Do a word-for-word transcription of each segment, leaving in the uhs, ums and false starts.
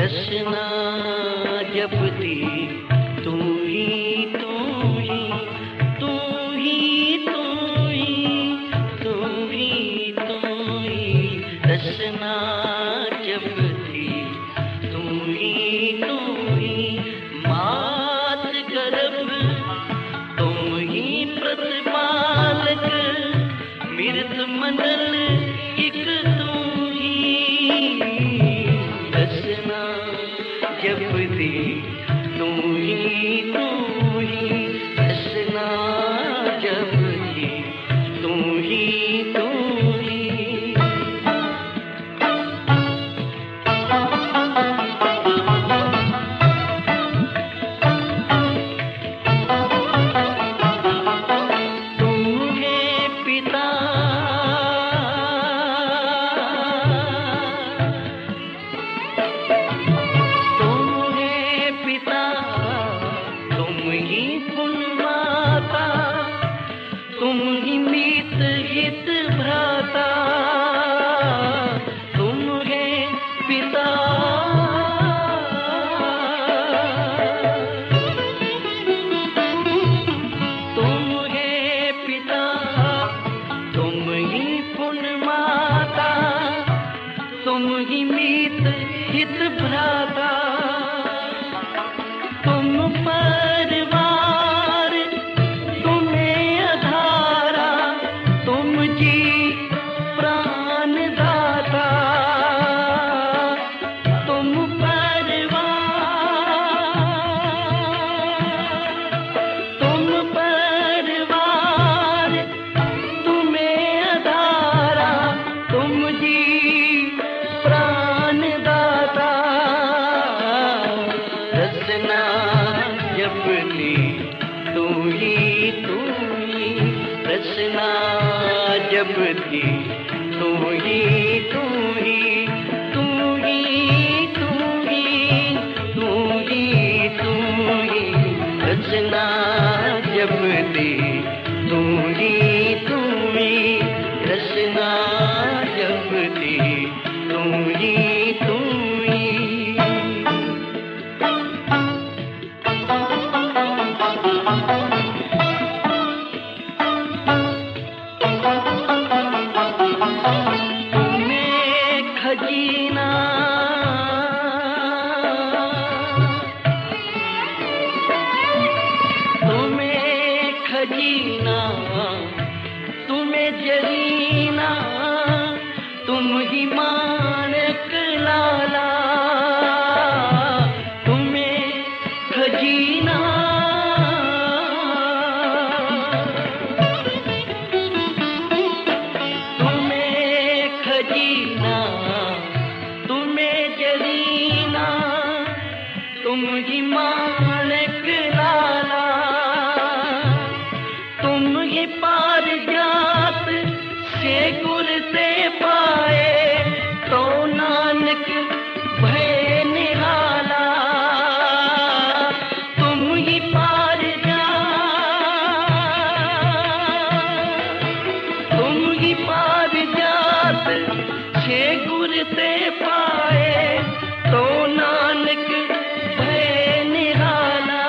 रचना जब दी तू ही तू ही तू ही तू ही तू ही तू ही रचना जब दी तू ही तू ही मात गर्भ तुम ही प्रतिपालक मृत मंडल एक तू ही रचना जब दी तू ही तू ही रचना जब दी तू ही तू ही तुम ही मीत हित भ्राता तुम है पिता तुम है पिता तुम ही पुण्य माता तुम ही मीत हित भ्राता तुम परिवार प्राण दाता तुम परिवार तुम परिवार तुम्हें आधारा तुम जी प्राण दाता रचना जब दी तू ही तू ही रचना जब दी तू ही तू ही तू ही तू ही तू ही तू ही रचना जब दी तू ही तू ही रचना जब दी तू ही तू ही खजीना तुम्हें खजीना तुम्हें जरीना तुम ही मानक लाला तुम्हें खजीना तुम्हें खजीना तुम्हें जरीना तुम ही मालिक लाला तुम ही पार जात से गुर से पाए तो नानक भय निराला तुम ही पार जात तुम ही पार जात से गुर से पाए तो नानक भय निराला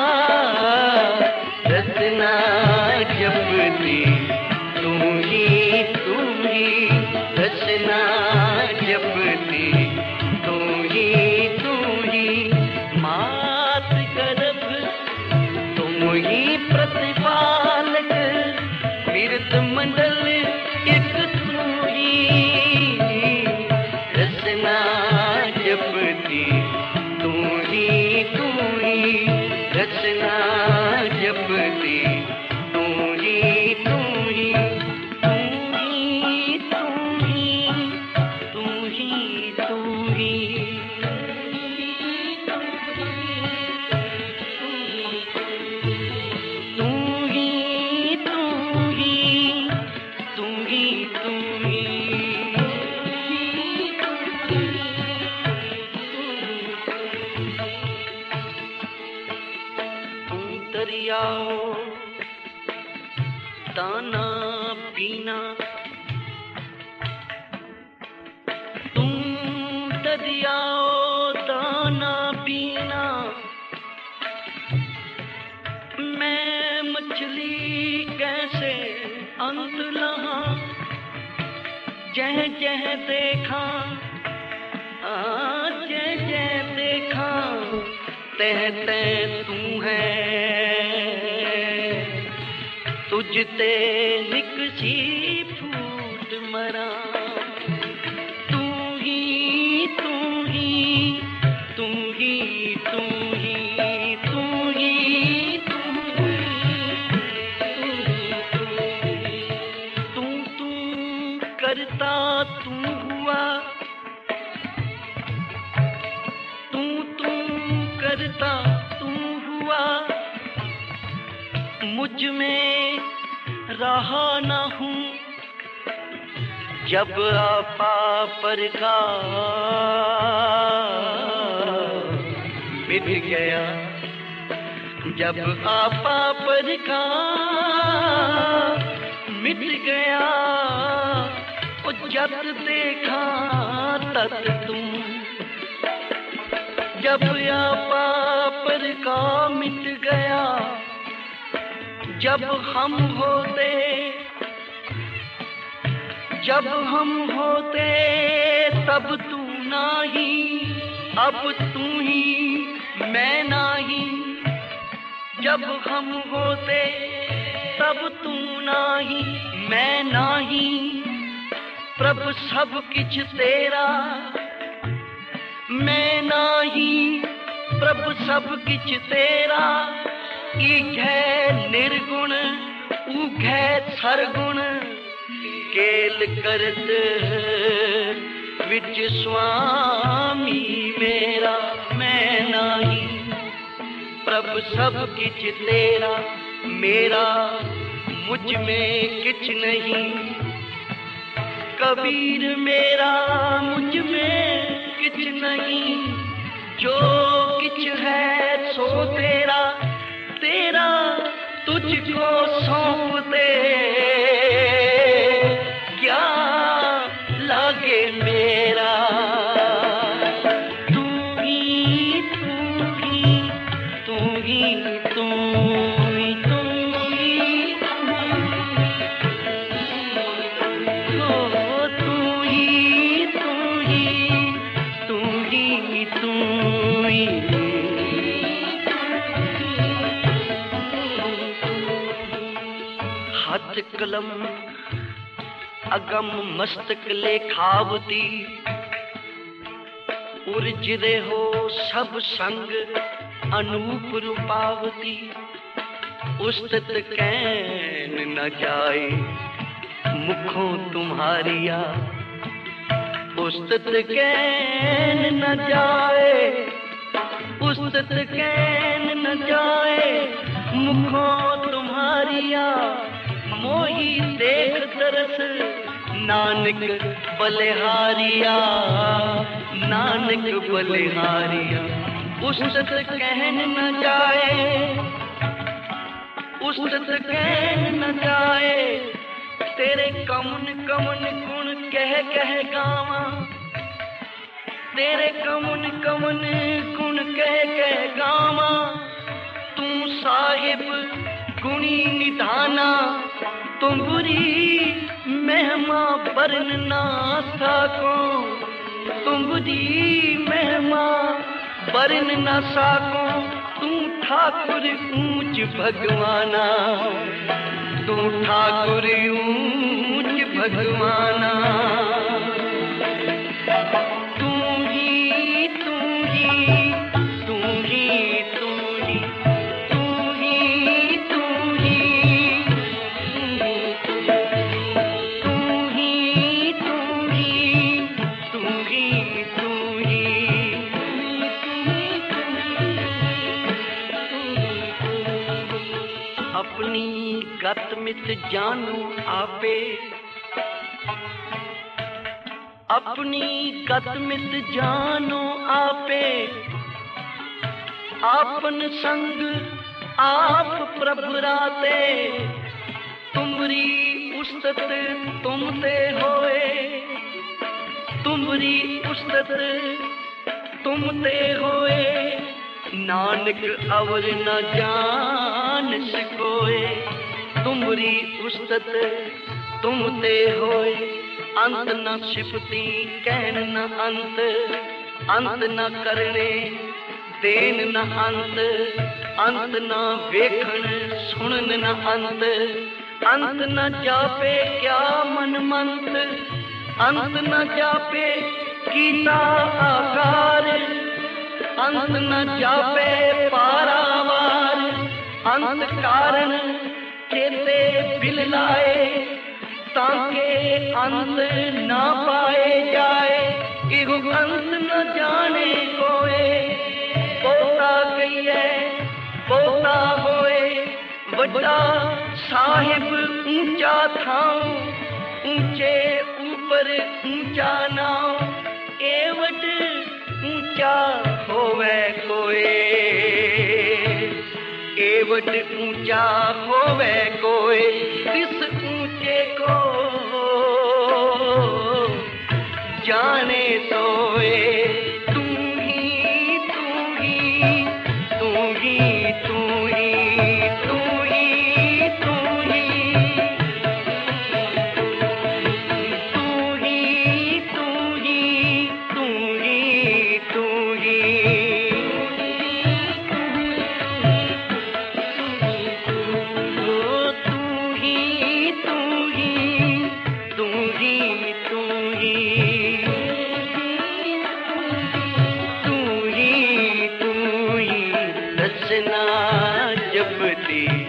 रचना जब दी तू ही तू ही रचना जब दी तू ही तू ही मात गर्भ तुम ही प्रतिपालक मृत मंडल एक तू ही रचना जब दी तू ही तू ही रचना जब दी तू ही तू ही तू ही तू ही तू ही तू ही तू ही तू ही तू ही दरियाओ दाना पीना तुम दरियाओ दाना जह जह देखा आ जह जह देखा तह तह तू है तुझते निकसी फूट मरा तू ही तू ही तू ही तू ही तू ही तू तू करता तू हुआ तू तू करता तू हुआ मुझ में रहा न हूँ जब आपा पर का मिट गया जब आपा पर का मिट गया ओ जब देखा तब तुम जब आपा पर का मिट गया जब हम होते जब हम होते तब तू नहीं अब तू ही मैं नहीं जब हम होते तब तू नहीं मैं नहीं प्रभु सब किछ तेरा मैं नहीं प्रभु सब किछ तेरा इघै निर्गुण उघै सरगुण केल करत विच स्वामी मेरा मैं नहीं प्रभु सब किछ तेरा मेरा मुझ में किछ नहीं कबीर मेरा मुझ में किछ नहीं जो किछ है सो तेरा तेरा तुझको सौंप दे क्या लागे मेरा तू ही तू ही तू ही तू ही तू ही ओ तू ही तू ही तू ही तू ही हाथ कलम अगम मस्तक लेखावती उर्जिरे हो सब संग अनूप रूपावती उस्तत कैन न जाए मुखों तुम्हारिया उस्तत कैन न जाए उस्तत कैन न जाए मुखों तुम्हारिया मोही देख तरस नानक बलिहारिया नानक बलिहारिया उस्तत कहन न जाए उस्तत कहन न जाए तेरे कमन कमन गुण कह कह गावा तेरे कमन कमन गुण कह कह गावा तू साहिब गुणी निधाना तुमरी महिमा बरन ना साको तुमरी महिमा बरन ना साको तू ठाकुर ऊंच भगवाना तू ठाकुर ऊंच भगवाना तू ही तू ही तू ही तू ही अपनी गत मित जानो आपे अपनी गत मित जानो आपे आपन संग आप प्रभु राते तुमरी उस्तत तुमते होए तुमरी उस्तत तुमते होए नानक अवर न जान सकोए तुमरी उस्तत तुमते होए अंत न सिफती कहन न अंत, अंत न करने देन न अंत, अंत न वेखन सुनन न अंत, अंत न जापे क्या मन मंत, अंत न जापे कीता आकार, अंत न जापे पारावार, अंत कारण चेते बिललाए, ताके अंत ना पाए जाए, इहु अंत न जाने कोए, पोता कहिए पोता होए, वड्डा साहिब ऊंचा थां, ऊंचे ऊपर ऊंचा नाम, एवट ऊंचा होवे कोए, एवट ऊंचा होवे कोए, तिस ऊंचे को जाने सोए, तू ही तू ही तू ही तू ही तू ही तू ही तू ही तू ही तू ही तू ही ओ तू ही तू ही तू ही तू ही तू ही तू ही रचना जपती